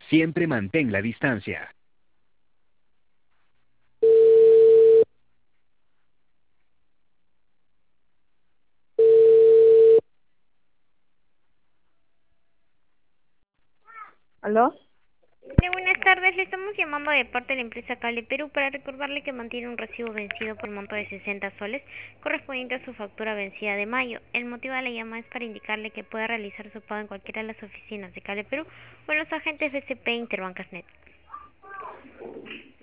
Siempre mantén la distancia. ¿Aló? Buenas tardes, le estamos llamando de parte de la empresa Cable Perú para recordarle que mantiene un recibo vencido por el monto de 60 soles correspondiente a su factura vencida de mayo. El motivo de la llamada es para indicarle que puede realizar su pago en cualquiera de las oficinas de Cable Perú o en los agentes BCP Interbancasnet.